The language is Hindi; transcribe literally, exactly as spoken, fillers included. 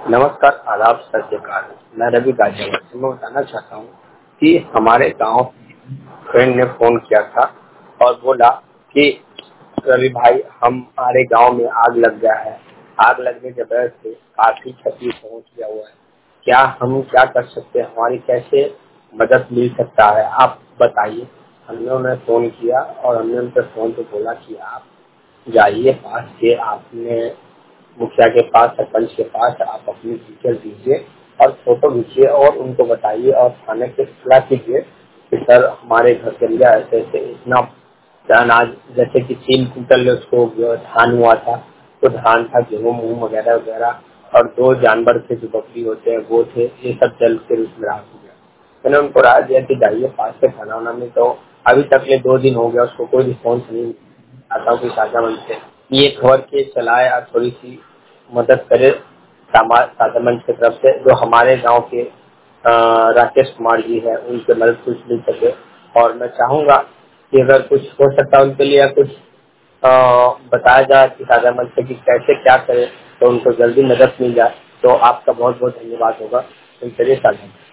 नमस्कार, आदाब, सत श्री अकाल। मैं रवि गाजियाबाद से। मैं बताना चाहता हूँ कि हमारे गांव फ्रेंड ने फोन किया था और बोला कि रवि भाई, हमारे गांव में आग लग गया है। आग लगने की वजह से काफी क्षति पहुंच गया हुआ है। क्या हम क्या कर सकते हैं, हमारी कैसे मदद मिल सकता है, आप बताइए। हमने उन्हें फोन किया और हमने उनसे फोन पे बोला कि आप जाइए पास के, आपने मुखिया के पास, सरपंच के पास आप अपनी डिटेल दीजिए और फोटो खींचिए और उनको बताइए और थाने पे इत्तला कीजिए कि सर हमारे घर के अंदर ऐसे ऐसे इतना अनाज, जैसे कि तीन कुंटल उसको धान हुआ था, तो धान था, गेहूँ मूंग वगैरह वगैरह, और दो जानवर थे जो बकरी होते हैं वो थे, ये सब जल के उसमें राख हो गया। मैंने उनको राय दिया कि जाइए पास के थाना वाना में, तो अभी तक ले दो दिन हो गया उसको कोई रिस्पॉन्स नहीं। आता हूँ कि साझा मंच से ये खबर के चलाए और थोड़ी सी मदद करे समाज साझा मंच की तरफ से, जो हमारे गांव के अ, राकेश कुमार जी है, उनके मदद कुछ मिल सके। और मैं चाहूंगा कि अगर कुछ हो सकता है उनके लिए या कुछ अ, बताया जाए कि साझा मंच से कि कैसे क्या करें तो उनको जल्दी मदद मिल जाए, तो आपका बहुत बहुत धन्यवाद होगा। तो चलिए साझा